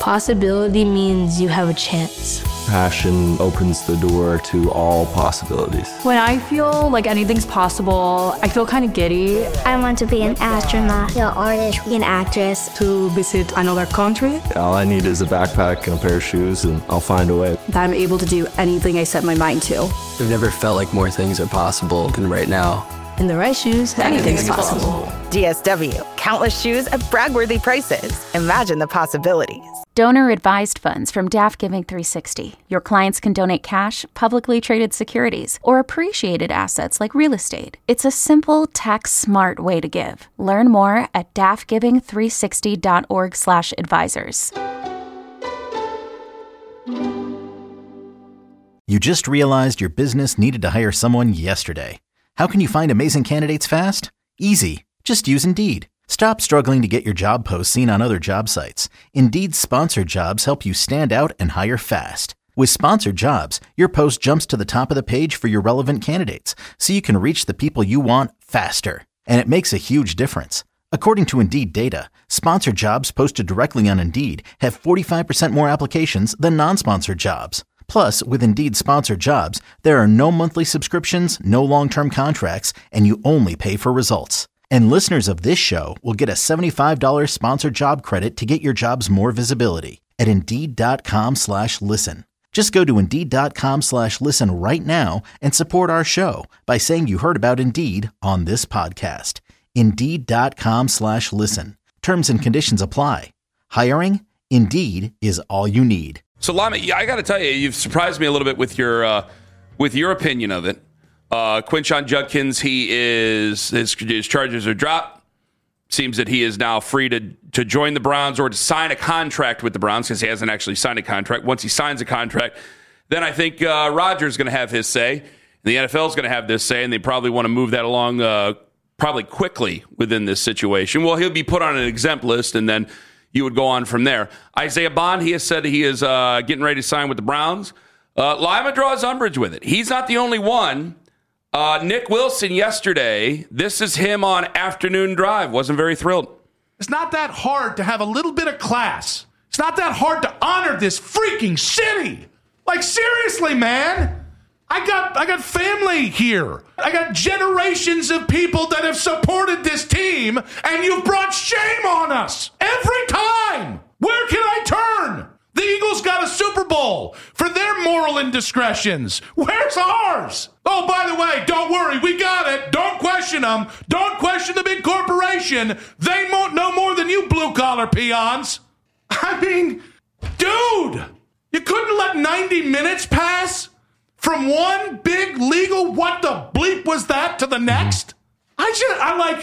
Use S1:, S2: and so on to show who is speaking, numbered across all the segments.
S1: Possibility means you have a chance.
S2: Passion opens the door to all possibilities.
S3: When I feel like anything's possible, I feel kind of giddy.
S4: I want to be an astronaut, an artist, an actress.
S5: To visit another country.
S2: All I need is a backpack and a pair of shoes, and I'll find a way.
S5: That I'm able to do anything I set my mind to.
S6: I've never felt like more things are possible than right now.
S1: In the right shoes, anything's possible.
S7: DSW, countless shoes at brag-worthy prices. Imagine the possibilities.
S8: Donor-advised funds from DAF Giving 360. Your clients can donate cash, publicly traded securities, or appreciated assets like real estate. It's a simple, tax-smart way to give. Learn more at dafgiving360.org/advisors.
S9: You just realized your business needed to hire someone yesterday. How can you find amazing candidates fast? Easy. Just use Indeed. Stop struggling to get your job posts seen on other job sites. Indeed's sponsored jobs help you stand out and hire fast. With sponsored jobs, your post jumps to the top of the page for your relevant candidates, so you can reach the people you want faster. And it makes a huge difference. According to Indeed data, sponsored jobs posted directly on Indeed have 45% more applications than non-sponsored jobs. Plus, with Indeed sponsored jobs, there are no monthly subscriptions, no long-term contracts, and you only pay for results. And listeners of this show will get a $75 sponsored job credit to get your jobs more visibility at Indeed.com/listen. Just go to Indeed.com/listen right now and support our show by saying you heard about Indeed on this podcast. Indeed.com/listen. Terms and conditions apply. Hiring? Indeed is all you need.
S10: So, Lama, I got to tell you, you've surprised me a little bit with your opinion of it. Quinshon Judkins, his charges are dropped. Seems that he is now free to join the Browns or to sign a contract with the Browns because he hasn't actually signed a contract. Once he signs a contract, then I think Rodgers is going to have his say. The NFL is going to have this say, and they probably want to move that along probably quickly within this situation. Well, he'll be put on an exempt list, and then you would go on from there. Isaiah Bond, he has said he is getting ready to sign with the Browns. Lima draws umbrage with it. He's not the only one. Nick Wilson yesterday, this is him on Afternoon Drive, wasn't very thrilled.
S11: It's not that hard to have a little bit of class. It's not that hard to honor this freaking city. Like, seriously, man. I got family here. I got generations of people that have supported this team, and you've brought shame on us every time. Where can I turn? The Eagles got a Super Bowl for their moral indiscretions. Where's ours? Oh, by the way, don't worry. We got it. Don't question them. Don't question the big corporation. They won't know more than you blue-collar peons. I mean, dude, you couldn't let 90 minutes pass from one big legal what the bleep was that to the next? Why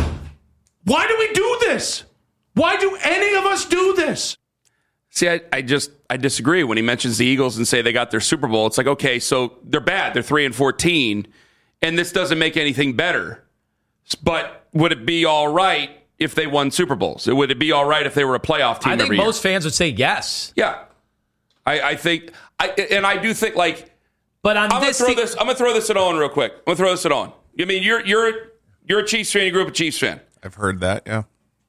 S11: do we do this? Why do any of us do this?
S10: See, I disagree when he mentions the Eagles and say they got their Super Bowl. It's like, okay, so they're bad. They're 3-14, and this doesn't make anything better. But would it be all right if they won Super Bowls? Would it be all right if they were a playoff team every year?
S12: I think most fans would say yes.
S10: Yeah. I do think, like,
S12: but
S10: I'm going to throw this at Owen real quick. I'm going to throw this at Owen. I mean, you're a Chiefs fan. You grew up a Chiefs fan.
S13: I've heard that, yeah.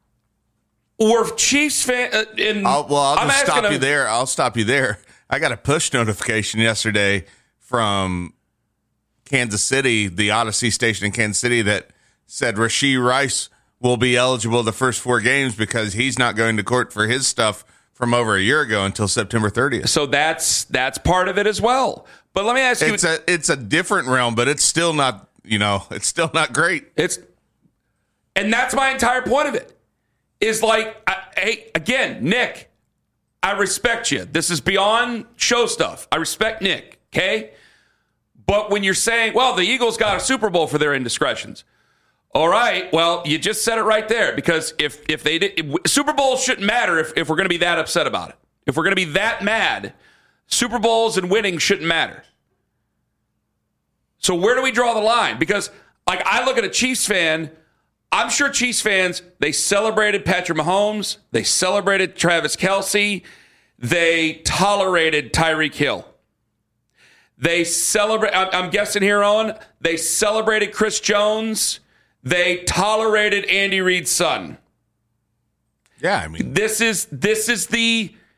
S10: Or Chiefs fan.
S13: I'll stop you there. I got a push notification yesterday from Kansas City, the Odyssey station in Kansas City, that said Rashee Rice will be eligible the first 4 games because he's not going to court for his stuff from over a year ago until September 30th.
S10: So that's part of it as well. But let me ask you,
S13: it's a different realm, but it's still not, it's still not great.
S10: And that's my entire point of it. Is like, hey, again, Nick, I respect you. This is beyond show stuff. I respect Nick, okay? But when you're saying, well, the Eagles got a Super Bowl for their indiscretions. All right, well, you just said it right there. Because if they did, Super Bowls shouldn't matter if we're going to be that upset about it. If we're going to be that mad, Super Bowls and winning shouldn't matter. So where do we draw the line? Because, like, I look at a Chiefs fan, I'm sure Chiefs fans, they celebrated Patrick Mahomes. They celebrated Travis Kelce. They tolerated Tyreek Hill. I'm guessing here, Owen, they celebrated Chris Jones. They tolerated Andy Reid's son.
S13: Yeah, I mean.
S10: This is the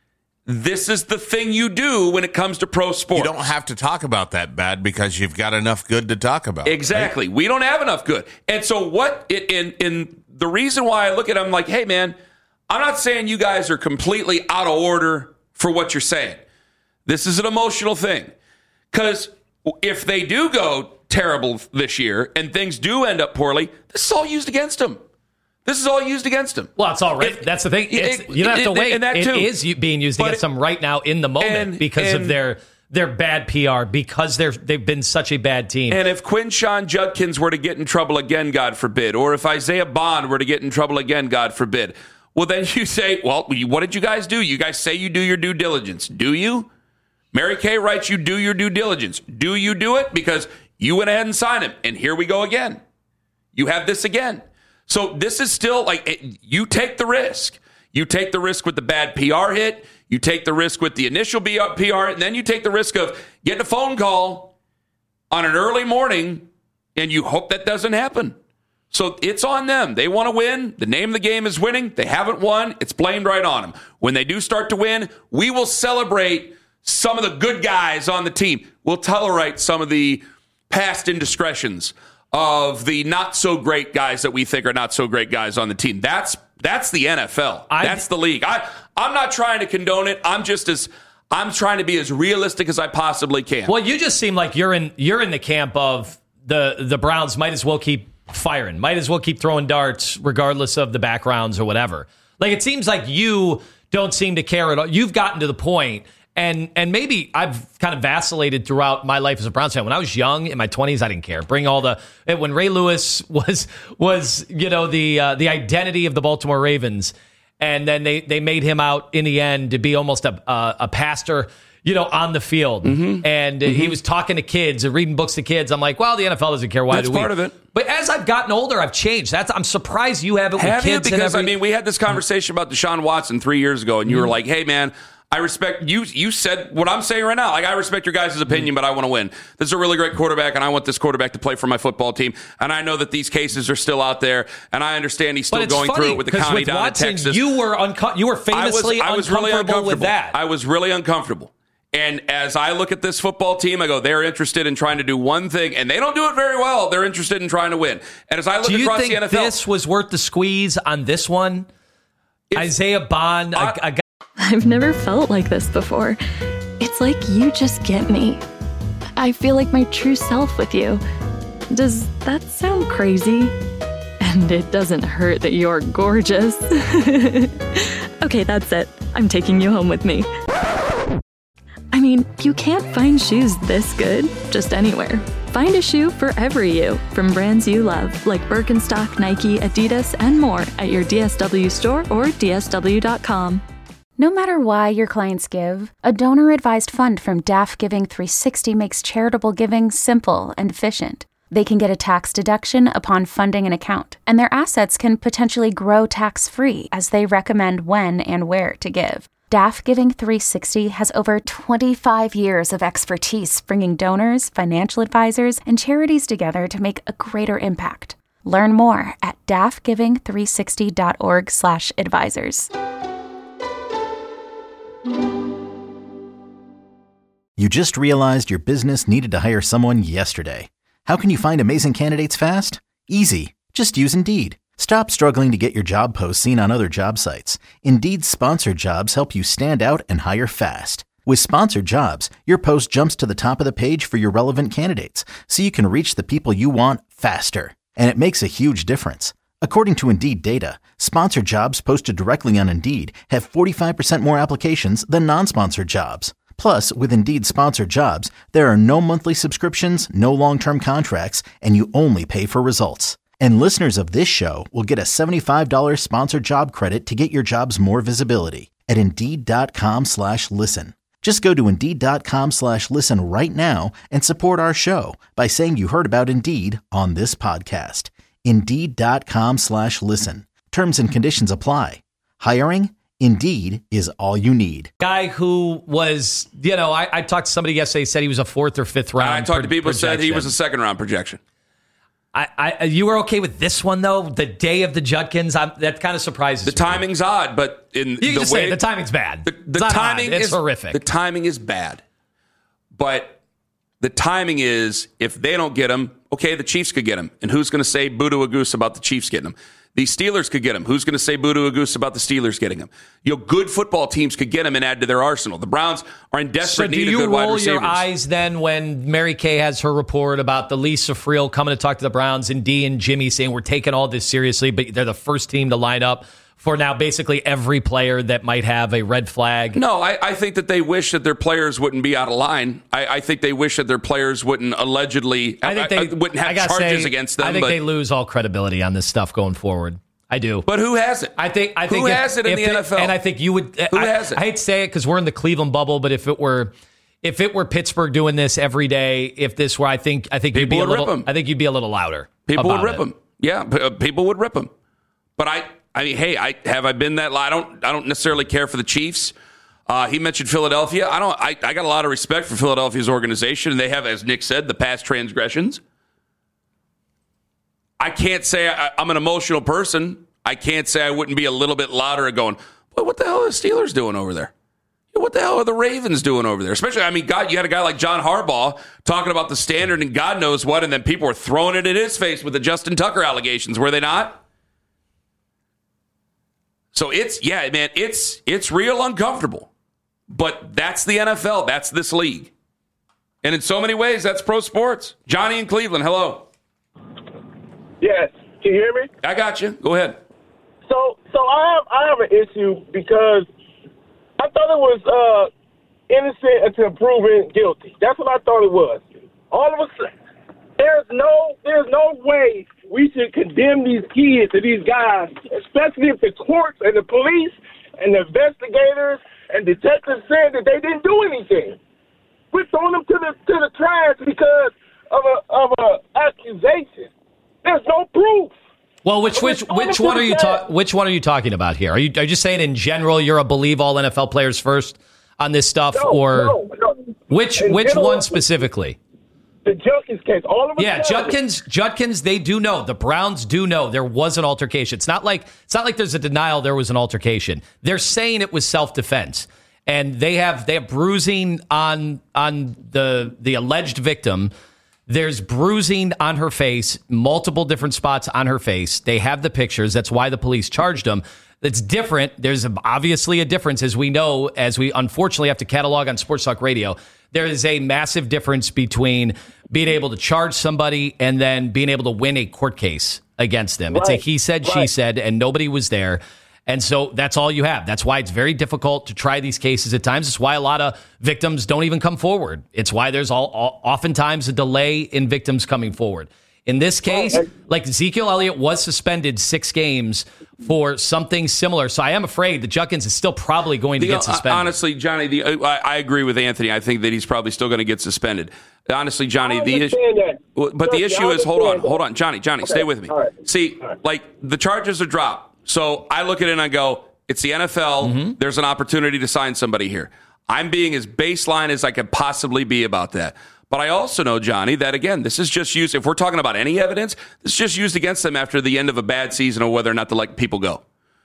S10: this is the thing you do when it comes to pro sports.
S13: You don't have to talk about that bad because you've got enough good to talk about.
S10: Exactly. Right? We don't have enough good. And so in the reason why I look at them like, hey, man, I'm not saying you guys are completely out of order for what you're saying. This is an emotional thing. Because if they do go terrible this year and things do end up poorly, this is all used against them. This is all used against them.
S12: Well, it's all right. That's the thing. You don't have to wait. It is being used against them right now in the moment because of their bad PR, because they've been such a bad team.
S10: And if Quinshon Judkins were to get in trouble again, God forbid, or if Isaiah Bond were to get in trouble again, God forbid, well, then you say, well, what did you guys do? You guys say you do your due diligence. Do you? Mary Kay writes you do your due diligence. Do you do it? Because you went ahead and signed him. And here we go again. You have this again. So this is still like, you take the risk. You take the risk with the bad PR hit. You take the risk with the initial PR, and then you take the risk of getting a phone call on an early morning, and you hope that doesn't happen. So it's on them. They want to win. The name of the game is winning. They haven't won. It's blamed right on them. When they do start to win, we will celebrate some of the good guys on the team. We'll tolerate some of the past indiscretions of the not-so-great guys that we think are not-so-great guys on the team. That's the NFL. That's the league. I'm not trying to condone it. I'm trying to be as realistic as I possibly can.
S12: Well, you just seem like you're in the camp of the Browns might as well keep firing, might as well keep throwing darts regardless of the backgrounds or whatever. Like, it seems like you don't seem to care at all. You've gotten to the point. And maybe I've kind of vacillated throughout my life as a Browns fan. When I was young, in my 20s, I didn't care. When Ray Lewis was the identity of the Baltimore Ravens, and then they made him out in the end to be almost a pastor, on the field. Mm-hmm. And he was talking to kids and reading books to kids. I'm like, well, the NFL doesn't care. Why do we?
S10: That's part of it.
S12: But as I've gotten older, I've changed. I'm surprised you haven't with kids.
S10: Because we had this conversation about Deshaun Watson 3 years ago, and you were like, hey, man, I respect you. You said what I'm saying right now. Like, I respect your guys' opinion, but I want to win. This is a really great quarterback, and I want this quarterback to play for my football team. And I know that these cases are still out there, and I understand he's still going through it with the county down
S12: Watson,
S10: in Texas.
S12: You were famously
S10: I was really uncomfortable
S12: with that.
S10: I was really uncomfortable. And as I look at this football team, I go, they're interested in trying to do one thing, and they don't do it very well. They're interested in trying to win. And as I look across the NFL,
S12: do you think this was worth the squeeze on this one? Isaiah Bond, a guy.
S14: I've never felt like this before. It's like you just get me. I feel like my true self with you. Does that sound crazy? And it doesn't hurt that you're gorgeous. Okay, that's it. I'm taking you home with me. I mean, you can't find shoes this good just anywhere. Find a shoe for every you from brands you love, like Birkenstock, Nike, Adidas, and more at your DSW store or DSW.com.
S8: No matter why your clients give, a donor-advised fund from DAF Giving 360 makes charitable giving simple and efficient. They can get a tax deduction upon funding an account, and their assets can potentially grow tax-free as they recommend when and where to give. DAF Giving 360 has over 25 years of expertise bringing donors, financial advisors, and charities together to make a greater impact. Learn more at dafgiving360.org/advisors.
S9: You just realized your business needed to hire someone yesterday. How can you find amazing candidates fast? Easy. Just use Indeed. Stop struggling to get your job posts seen on other job sites. Indeed's sponsored jobs help you stand out and hire fast. With sponsored jobs, your post jumps to the top of the page for your relevant candidates, so you can reach the people you want faster. And it makes a huge difference. According to Indeed data, sponsored jobs posted directly on Indeed have 45% more applications than non-sponsored jobs. Plus, with Indeed sponsored jobs, there are no monthly subscriptions, no long-term contracts, and you only pay for results. And listeners of this show will get a $75 sponsored job credit to get your jobs more visibility at Indeed.com/listen. Just go to Indeed.com/listen right now and support our show by saying you heard about Indeed on this podcast. Indeed.com/listen. Terms and conditions apply. Hiring? Indeed is all you need.
S12: Guy who was, I talked to somebody yesterday, said he was a 4th or 5th round.
S10: I talked to people who said he was a 2nd round projection.
S12: You were okay with this one, though? The day of the Judkins? That kind of surprises me.
S10: The timing's odd, but
S12: you can just say the timing's bad.
S10: The timing
S12: is horrific.
S10: The timing is bad. But the timing is, if they don't get him, okay, the Chiefs could get him. And who's going to say boo to a goose about the Chiefs getting him? The Steelers could get him. Who's going to say boo to a goose about the Steelers getting him? Good football teams could get him and add to their arsenal. The Browns are in desperate need of good wide receivers.
S12: So do you roll your eyes then when Mary Kay has her report about the Lisa Friel coming to talk to the Browns and Dee and Jimmy saying we're taking all this seriously, but they're the first team to line up for now basically every player that might have a red flag?
S10: No, I think that they wish that their players wouldn't be out of line. I think they wish that their players wouldn't allegedly wouldn't have charges against them.
S12: I think they lose all credibility on this stuff going forward. I do.
S10: But who has it?
S12: I think
S10: who has it in the NFL?
S12: And I think you would.
S10: Who has it?
S12: I hate to say it because we're in the Cleveland bubble, but if it were Pittsburgh doing this every day, if this were, I think you'd be a little. I think you'd be a little louder.
S10: People would rip them. Yeah, people would rip them. But I mean, hey, have I been that? I don't necessarily care for the Chiefs. He mentioned Philadelphia. I got a lot of respect for Philadelphia's organization, and they have, as Nick said, the past transgressions. I can't say I'm an emotional person. I can't say I wouldn't be a little bit louder going, boy, what the hell are the Steelers doing over there? What the hell are the Ravens doing over there? Especially, I mean, God, you had a guy like John Harbaugh talking about the standard and God knows what, and then people were throwing it in his face with the Justin Tucker allegations, were they not? So it's real uncomfortable. But that's the NFL. That's this league. And in so many ways, that's pro sports. Johnny in Cleveland, hello.
S15: Yes. Can you hear me?
S10: I got you. Go ahead.
S15: So I have an issue because I thought it was innocent until proven guilty. That's what I thought it was. All of a sudden, there's no way we should condemn these kids and these guys, especially if the courts and the police and the investigators and detectives said that they didn't do anything. We're throwing them to the trash because of a accusation. There's no proof.
S12: Well, which one are you talking about here? Are you just saying in general you're a believe all NFL players first on this stuff,
S15: no.
S12: Which one specifically?
S15: The Judkins case. All of
S12: us. Judkins. They do know. The Browns do know there was an altercation. It's not like there's a denial there was an altercation. They're saying it was self-defense, and they have bruising on the alleged victim. There's bruising on her face, multiple different spots on her face. They have the pictures. That's why the police charged them. It's different. There's obviously a difference, as we know, as we unfortunately have to catalog on Sports Talk Radio. There is a massive difference between being able to charge somebody and then being able to win a court case against them. Right. It's a he said, she said, and nobody was there. And so that's all you have. That's why it's very difficult to try these cases at times. It's why a lot of victims don't even come forward. It's why there's oftentimes a delay in victims coming forward. In this case, like Ezekiel Elliott was suspended 6 games for something similar. So I am afraid that Judkins is still probably going to get suspended.
S10: Honestly, Johnny, I agree with Anthony. I think that he's probably still going to get suspended. Honestly, Johnny, the issue is, hold on, Johnny, stay with me. Right. See, like the charges are dropped. So I look at it and I go, it's the NFL. Mm-hmm. There's an opportunity to sign somebody here. I'm being as baseline as I could possibly be about that. But I also know, Johnny, that, again, this is just used, if we're talking about any evidence, this is just used against them after the end of a bad season or whether or not to let people go.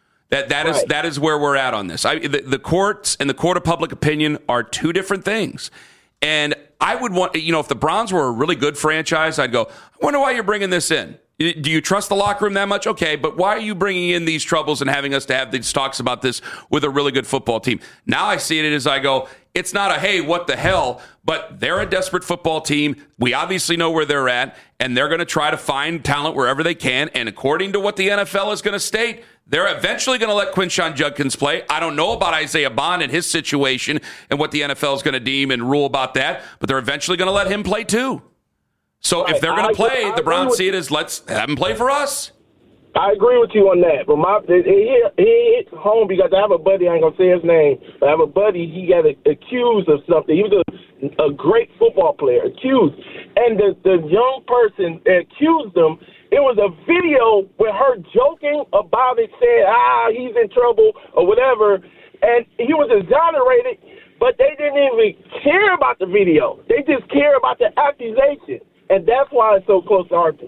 S10: That is where we're at on this. The courts and the court of public opinion are two different things. And I would want, if the Browns were a really good franchise, I'd go, I wonder why you're bringing this in. Do you trust the locker room that much? Okay, but why are you bringing in these troubles and having us to have these talks about this with a really good football team? Now I see it as I go, it's not a, hey, what the hell, but they're a desperate football team. We obviously know where they're at, and they're going to try to find talent wherever they can. And according to what the NFL is going to state, they're eventually going to let Quinshon Judkins play. I don't know about Isaiah Bond and his situation and what the NFL is going to deem and rule about that, but they're eventually going to let him play too. So if they're going to play, the Browns see it as let's have him play for us.
S15: I agree with you on that, but he hit home because I have a buddy, I ain't going to say his name, but I have a buddy, he got accused of something. He was a great football player, accused. And the young person that accused him, it was a video with her joking about it, saying, he's in trouble or whatever, and he was exonerated, but they didn't even care about the video. They just care about the accusation. And that's why it's so close to heart to me.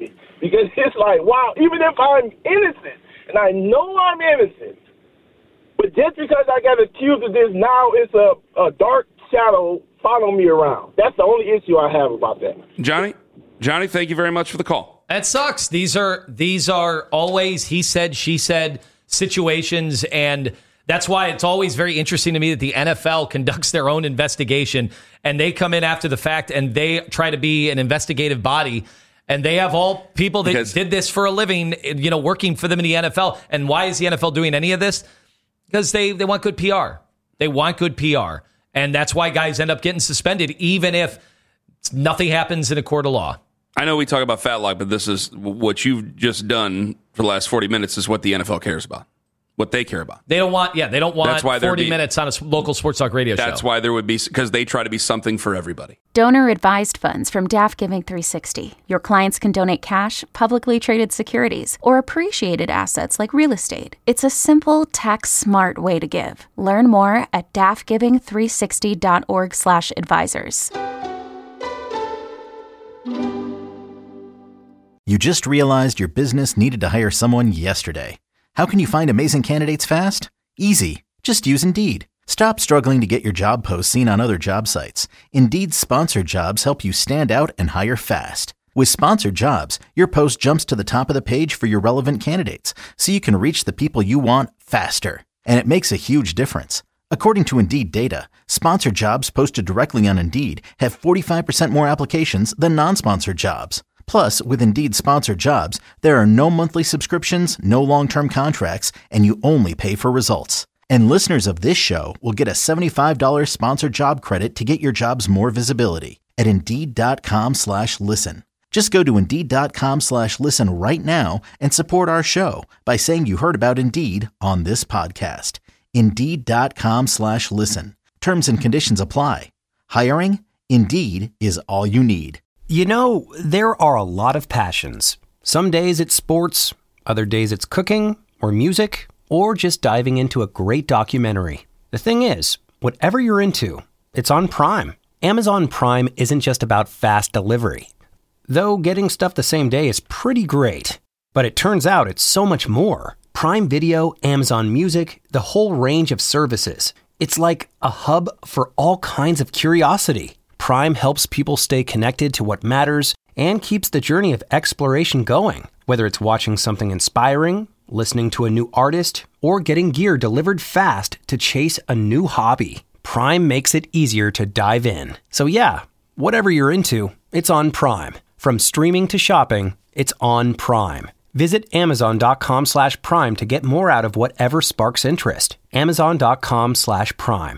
S15: Because it's like, wow, even if I'm innocent, and I know I'm innocent, but just because I got accused of this, now it's a dark shadow following me around. That's the only issue I have about that.
S10: Johnny, thank you very much for the call.
S12: That sucks. These are always he said, she said situations, and that's why it's always very interesting to me that the NFL conducts their own investigation, and they come in after the fact, and they try to be an investigative body, and they have all people that did this for a living, working for them in the NFL. And why is the NFL doing any of this? Because they want good PR. They want good PR. And that's why guys end up getting suspended, even if nothing happens in a court of law.
S10: I know we talk about Fatlock, but this is what you've just done for the last 40 minutes is what the NFL cares about, what they care about.
S12: They don't want 40 minutes on a local sports talk radio show.
S10: That's why there would be, because they try to be something for everybody.
S8: Donor-advised funds from Daft Giving 360. Your clients can donate cash, publicly traded securities, or appreciated assets like real estate. It's a simple, tax-smart way to give. Learn more at daftgiving360.org/advisors.
S9: You just realized your business needed to hire someone yesterday. How can you find amazing candidates fast? Easy. Just use Indeed. Stop struggling to get your job posts seen on other job sites. Indeed's sponsored jobs help you stand out and hire fast. With sponsored jobs, your post jumps to the top of the page for your relevant candidates, so you can reach the people you want faster. And it makes a huge difference. According to Indeed data, sponsored jobs posted directly on Indeed have 45% more applications than non-sponsored jobs. Plus, with Indeed sponsored jobs, there are no monthly subscriptions, no long-term contracts, and you only pay for results. And listeners of this show will get a $75 sponsored job credit to get your jobs more visibility at Indeed.com/listen. Just go to Indeed.com/listen right now and support our show by saying you heard about Indeed on this podcast. Indeed.com/listen. Terms and conditions apply. Hiring? Indeed is all you need.
S16: You know, there are a lot of passions. Some days it's sports, other days it's cooking or music, or just diving into a great documentary. The thing is, whatever you're into, it's on Prime. Amazon Prime isn't just about fast delivery. Though getting stuff the same day is pretty great. But it turns out it's so much more. Prime Video, Amazon Music, the whole range of services. It's like a hub for all kinds of curiosity. Prime helps people stay connected to what matters and keeps the journey of exploration going. Whether it's watching something inspiring, listening to a new artist, or getting gear delivered fast to chase a new hobby, Prime makes it easier to dive in. So yeah, whatever you're into, it's on Prime. From streaming to shopping, it's on Prime. Visit Amazon.com/Prime to get more out of whatever sparks interest. Amazon.com/Prime.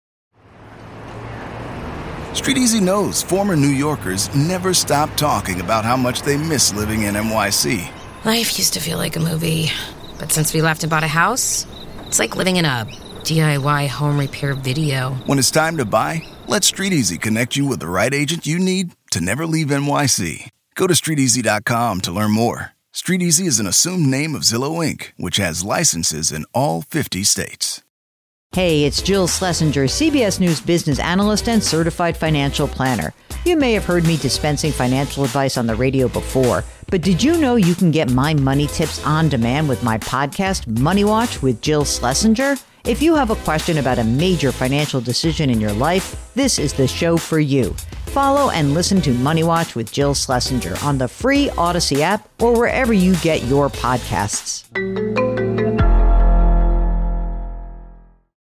S17: StreetEasy knows former New Yorkers never stop talking about how much they miss living in NYC.
S18: Life used to feel like a movie, but since we left and bought a house, it's like living in a DIY home repair video.
S17: When it's time to buy, let StreetEasy connect you with the right agent you need to never leave NYC. Go to StreetEasy.com to learn more. StreetEasy is an assumed name of Zillow Inc., which has licenses in all 50 states.
S19: Hey, it's Jill Schlesinger, CBS News business analyst and certified financial planner. You may have heard me dispensing financial advice on the radio before, but did you know you can get my money tips on demand with my podcast, Money Watch with Jill Schlesinger? If you have a question about a major financial decision in your life, this is the show for you. Follow and listen to Money Watch with Jill Schlesinger on the free Odyssey app or wherever you get your podcasts.